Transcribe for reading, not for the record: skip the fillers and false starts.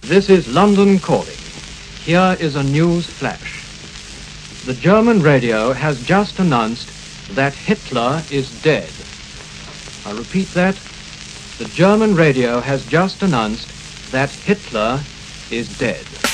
This is London calling. Here is a news flash. The German radio has just announced that Hitler is dead. I repeat that. The German radio has just announced that Hitler is dead.